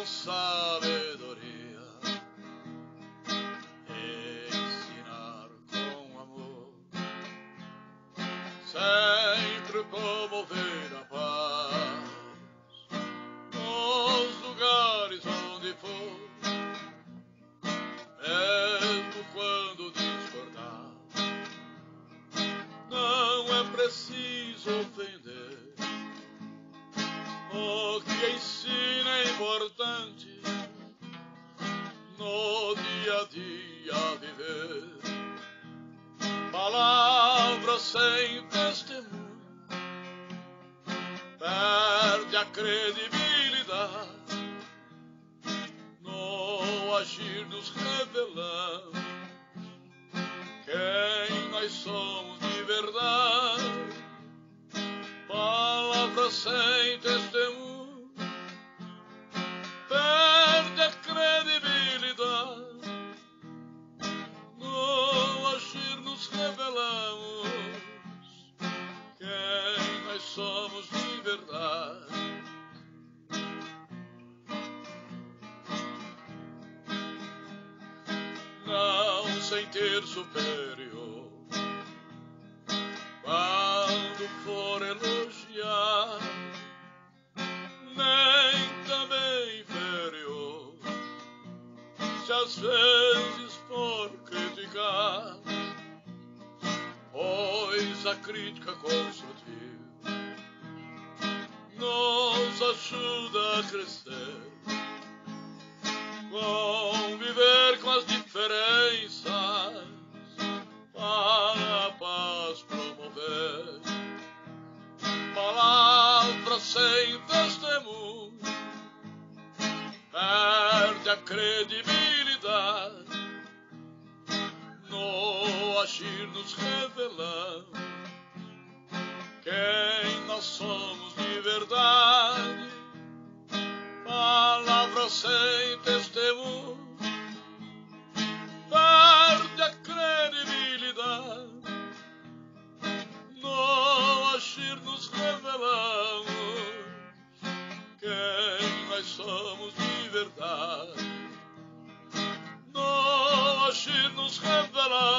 sabedoria, ensinar com amor, sempre promover a paz nos lugares onde for, mesmo quando discordar. Não é preciso ofender. O que ensina é importante no dia a dia viver. Palavras sem testemunho perde a credibilidade. No agir nos revelamos quem nós somos de verdade. Palavras sem testemunho perde a credibilidade. No agir nos revelamos quem nós somos de verdade. Não sentir superior quando for elogiar, nem também inferior se às vezes for criticar, pois a crítica construtiva nos ajuda a crescer, conviver com as diferenças para a paz promover. Palavras sem testemunho perde a credibilidade. No agir nos revelamos quem nós somos de verdade. Palavras sem testemunho perde a credibilidade. No agir nos revelamos quem nós somos de verdade. No agir nos revelamos